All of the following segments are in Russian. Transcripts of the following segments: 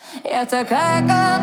Я такая, как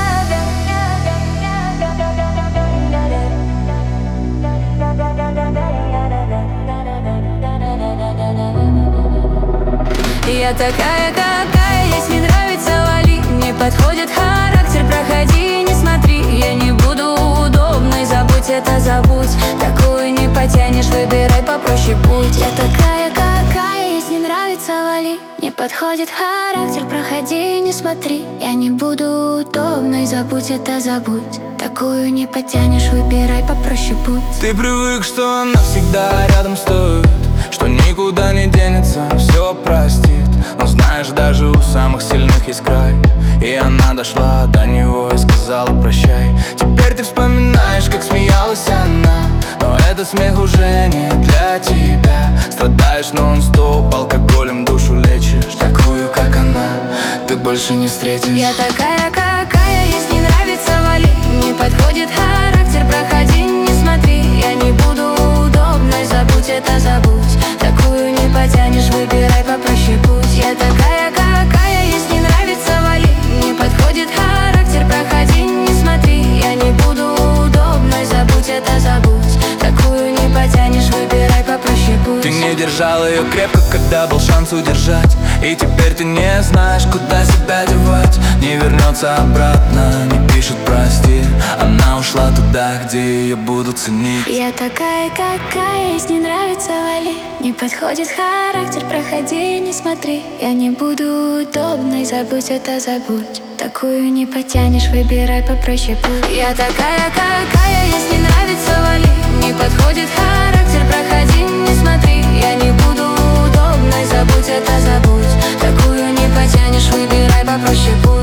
я такая, какая есть, не нравится, вали. Не подходит характер, проходи, не смотри. Я не буду удобной, забудь это, забудь. Такую не потянешь, выбирай попроще путь. Я такая, какая есть, не нравится, вали. Не подходит характер, проходи, не смотри. Я не буду удобной, забудь это, забудь. Такую не потянешь, выбирай попроще путь. Ты привык, что она всегда рядом стоит, что никуда не денется, все простит. Но знаешь, даже у самых сильных есть край. И она дошла до него и сказала прощай. Теперь ты вспоминаешь, как смеялась она, но этот смех уже не для тебя. Страдаешь нон-стоп, алкоголем душу лечишь. Такую, как она, ты больше не встретишь. Я такая, какая есть, не нравится, вали. Не подходит характер, проходи, не смотри. Я не буду удобной, забудь это, забудь. Такую не потянешь, выбирай попроще путь. Я такая, какая есть, не нравится, вали. Не подходит характер, проходи, не смотри. Я не буду удобной, забудь это, забудь. Такую не потянешь, выбирай попроще путь. Ты не держал ее крепко, когда был шанс удержать. И теперь ты не знаешь, куда себя девать. Не вернется обратно, не пишет прости. Она ушла туда, где ее будут ценить. Я такая, какая есть, не нравится, вали. Не подходит характер, проходи, не смотри. Я не буду удобной, забудь это, забудь. Такую не потянешь, выбирай попроще путь. Я такая, какая есть, не нравится, вали. Не подходит характер, проходи, не смотри. Я не буду удобной, забудь это, забудь. Такую не потянешь, выбирай попроще путь.